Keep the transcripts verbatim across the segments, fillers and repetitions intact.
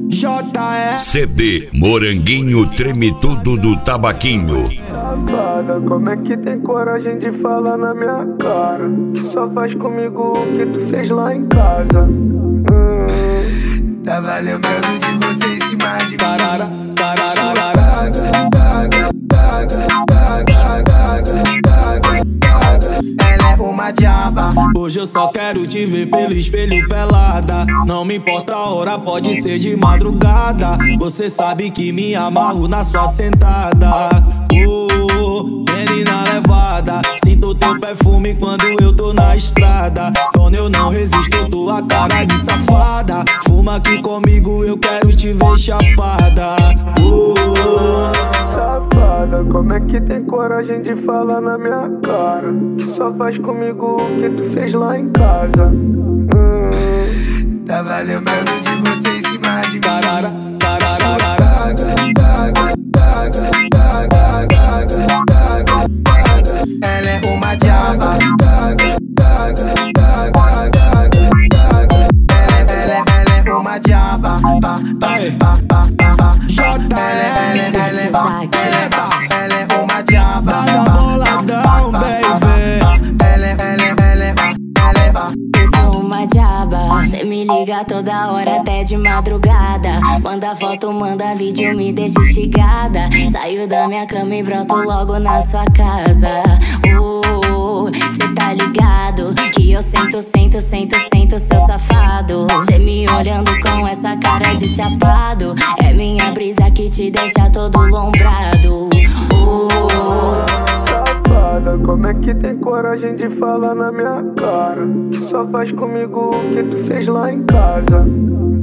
J E C D Moranguinho Treme Tudo do Tabaquinho. Safada, como é que tem coragem de falar na minha cara que só faz comigo o que tu fez lá em casa? Hum. Tava lembrando de você em cima de mim. Tarara, tarara, Paga, paga, paga, paga, paga, paga, paga. Ela é uma diaba. Hoje eu só quero te ver pelo espelho pelada. Não me importa a hora, pode ser de madrugada. Você sabe que me amarro na sua sentada. Oh, menina levada, sinto teu perfume quando eu tô na estrada. Quando eu não resisto, tua cara de safada. Fuma aqui comigo, eu quero te ver chapada. Oh, Safada, como é que tem coragem de falar na minha cara que só faz comigo o que tu fez lá em casa? Hum. Tava lembrando de você em cima de mim. tarara, tarara, Paga, paga, paga, paga, paga, paga, paga. Ela é uma diaba. Paga, paga, paga, paga, paga. Ela, ela, ela é uma diaba. Pa, pa, pa, pa, pa, pa. Ela, ela, ela, ela, ela, ela é uma diaba. Dá boladão, baby. Ela, ela, ela, ela é pa. Eu sou uma diaba, cê me liga toda hora até de madrugada. Manda foto, manda vídeo, me deixa instigada. Saio da minha cama e broto logo na sua casa. Oh, cê tá ligado que eu sento, sento, sento, sento seu safado. Cê me olhando com essa cara de chapado. É minha brisa que te deixa todo lombrado. Oh, Safada, como é que tem coragem de falar na minha cara que só faz comigo o que tu fez lá em casa? Hum.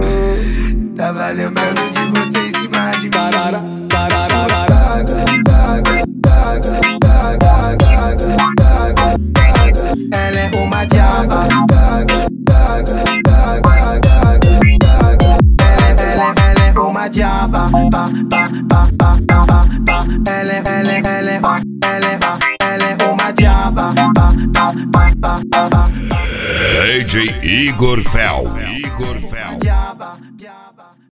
Tava lembrando de você em cima de mim. tarara, tarara. Paga, paga, paga, paga, paga, paga, paga. Ela é uma diaba. Paga, paga, paga, paga, paga. Ela, ela, ela é uma diaba. Pa, pa, pa, pa, pa, pa, pa. Ela, ela, ela, ela, ela, ela é uma diaba. Pa, pa, pa, pa, pa, pa. D J Igor Fel. Igor Fel. Diaba, diaba.